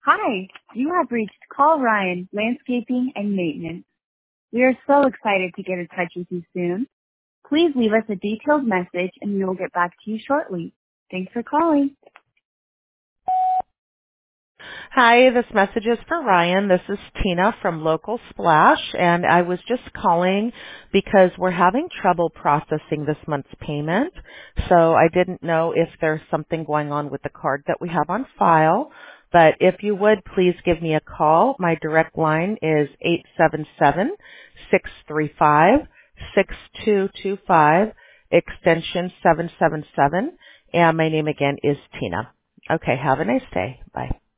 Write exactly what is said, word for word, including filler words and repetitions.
Hi, you have reached Call Ryan Landscaping and Maintenance. We are so excited to get in touch with you soon. Please leave us a detailed message and we will get back to you shortly. Thanks for calling. Hi, this message is for Ryan. This is Tina from Local Splash, and I was just calling because we're having trouble processing this month's payment. So I didn't know if there's something going on with the card that we have on file. But if you would, please give me a call. My direct line is eight seven seven, six three five, six two two five, extension seven seven seven, and my name again is Tina. Okay, have a nice day. Bye.